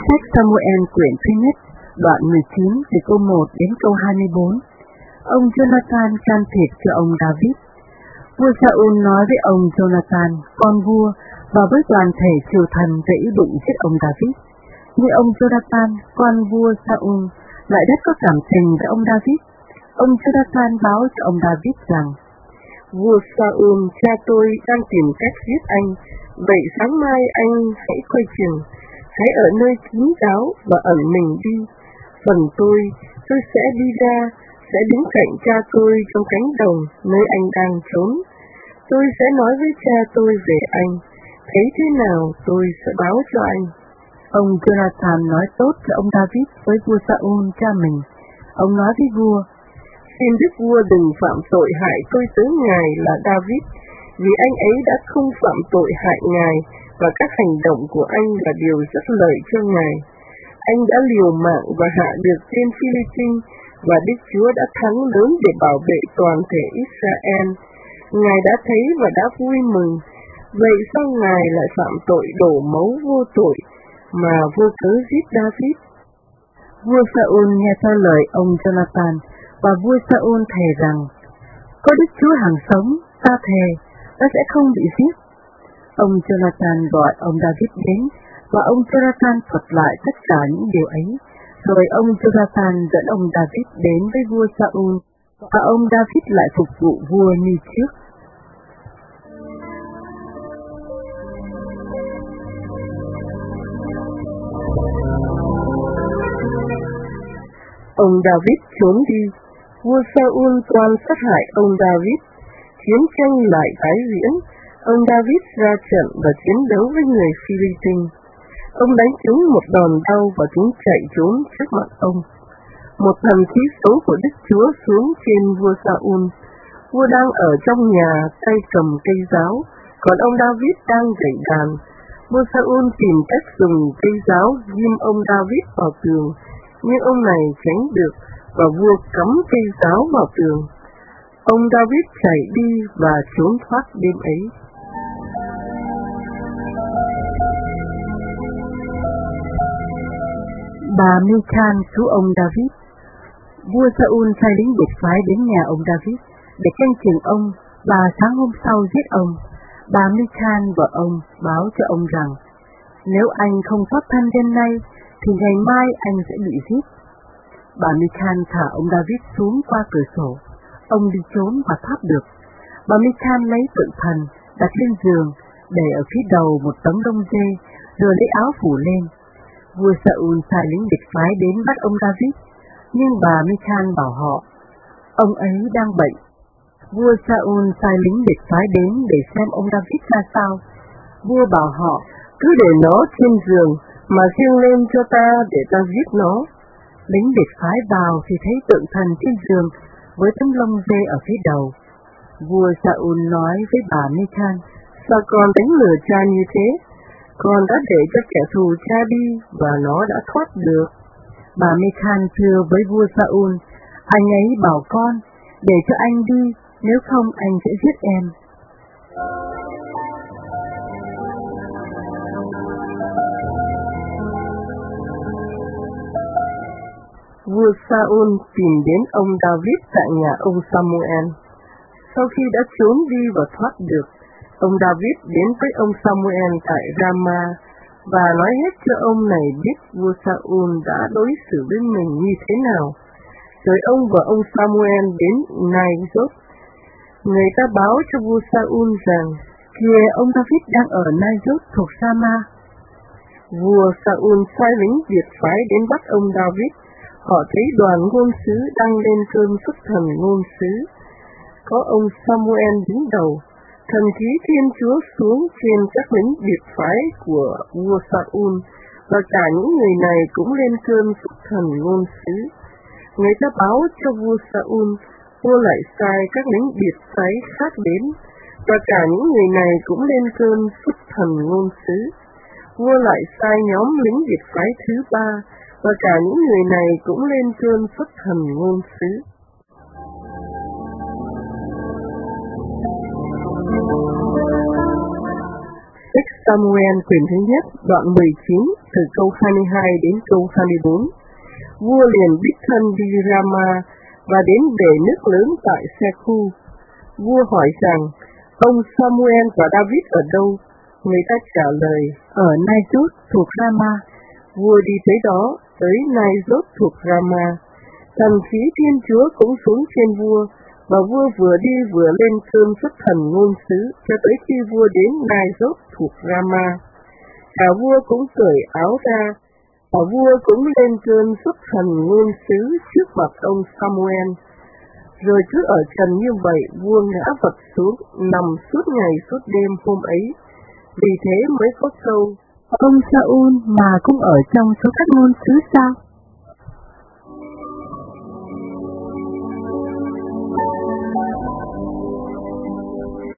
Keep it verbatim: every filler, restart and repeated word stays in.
sách Samuel quyển thứ nhất, đoạn mười chín từ câu một đến câu hai mươi bốn. Ông Jonathan can thiệp cho ông David. Vua Saul nói với ông Jonathan, con vua, và với toàn thể triều thần về ý định giết ông David. Nhưng ông Jonathan, con vua Saul, lại rất có cảm tình với ông David. Ông Jonathan báo cho ông David rằng, vua Saul, cha tôi đang tìm cách giết anh, vậy sáng mai anh hãy quay chừng, hãy ở nơi kín đáo và ẩn mình đi. Phần tôi, tôi sẽ đi ra, sẽ đứng cạnh cha tôi trong cánh đồng nơi anh đang trốn. Tôi sẽ nói với cha tôi về anh, thấy thế nào tôi sẽ báo cho anh. Ông Jonathan nói tốt cho ông David với vua Saul cha mình. Ông nói với vua, xin đức vua đừng phạm tội hại tôi tớ ngài là David, vì anh ấy đã không phạm tội hại ngài, và các hành động của anh là điều rất lợi cho ngài. Anh đã liều mạng và hạ được tên Phi-li-tin, và Đức Chúa đã thắng lớn để bảo vệ toàn thể Israel. Ngài đã thấy và đã vui mừng. Vậy sao ngài lại phạm tội đổ máu vô tội mà vô cớ giết David? Vua Saul nghe theo lời ông Jonathan, và vua Saul thề rằng, có Đức Chúa hằng sống, ta thề, ta sẽ không bị giết. Ông Jonathan gọi ông David đến, và ông Jonathan thuật lại tất cả những điều ấy. Rồi ông Jonathan dẫn ông David đến với vua Saul, và ông David lại phục vụ vua như trước. Ông David trốn đi. Vua Saul toan sát hại ông David. Chiến tranh lại tái diễn. Ông David ra trận và chiến đấu với người Phi-li-tin. Ông đánh chúng một đòn đau và chúng chạy trốn trước mặt ông. Một thần khí xấu của Đức Chúa xuống trên vua Saul. Vua đang ở trong nhà tay cầm cây giáo, còn ông David đang gảy đàn. Vua Saul tìm cách dùng cây giáo ghim ông David vào tường, nhưng ông này tránh được, và vua cắm cây giáo vào tường. Ông David chạy đi và trốn thoát đêm ấy. Bà Michal cứu ông David. Vua Saul sai lính biệt phái đến nhà ông David để canh chừng ông, và sáng hôm sau giết ông. Bà Michal vợ ông báo cho ông rằng, nếu anh không thoát thân đêm nay, thì ngày mai anh sẽ bị giết. Bà Michal thả ông David xuống qua cửa sổ. Ông đi trốn và thoát được. Bà Michal lấy tượng thần đặt lên giường, để ở phía đầu một tấm lông dê, rồi lấy áo phủ lên. Vua Saul sai lính địch phái đến bắt ông David, nhưng bà Michal bảo họ, ông ấy đang bệnh. Vua Saul sai lính địch phái đến để xem ông David ra sao. Vua bảo họ, cứ để nó trên giường, mà khiêng lên cho ta để ta giết nó. Lính địch phái vào thì thấy tượng thần trên giường với tấm lông dê ở phía đầu. Vua Saul nói với bà Michal, sao con đánh lừa cha như thế? Con đã để cho kẻ thù cha đi, và nó đã thoát được. Bà Michal thưa với vua Saul, anh ấy bảo con, để cho anh đi, nếu không anh sẽ giết em. Vua Saul tìm đến ông David tại nhà ông Samuel. Sau khi đã trốn đi và thoát được, ông David đến với ông Samuel tại Rama và nói hết cho ông này biết vua Saul đã đối xử với mình như thế nào. Rồi ông và ông Samuel đến Nai-rốt. Người ta báo cho vua Saul rằng, kìa ông David đang ở Nai-rốt thuộc Rama. Vua Saul sai lính biệt phái đến bắt ông David. Họ thấy đoàn ngôn sứ đang lên cơn xuất thần ngôn sứ. Có ông Samuel đứng đầu. Thần khí Thiên Chúa xuống trên các lính biệt phái của vua Saul, và cả những người này cũng lên cơn xuất thần ngôn sứ. Người ta báo cho vua Saul, vua lại sai các lính biệt phái khác đến, và cả những người này cũng lên cơn xuất thần ngôn sứ. Vua lại sai nhóm lính biệt phái thứ ba, và cả những người này cũng lên cơn xuất thần ngôn sứ. Sách Sách Samuel quyển thứ nhất, đoạn mười chín, từ câu hai mươi hai đến câu hai mươi bốn. Vua liền đích thân đi Rama và đến bể nước lớn tại Xe-khu. Vua hỏi rằng, ông Samuel và David ở đâu? Người ta trả lời, ở Nai-rút thuộc Rama. Vua đi tới đó, tới Nai-rút thuộc Rama. Thần khí Thiên Chúa cũng xuống trên vua, và vua vừa đi vừa lên cơn xuất thần ngôn sứ, cho tới khi vua đến Nai-rút thuộc Rama. Cả vua cũng cởi áo ra, và vua cũng lên cơn xuất thần ngôn sứ trước mặt ông Samuel. Rồi cứ ở trần như vậy, vua ngã vật xuống, nằm suốt ngày suốt đêm hôm ấy. Vì thế mới có câu, ông Sa-un mà cũng ở trong số các ngôn sứ sao?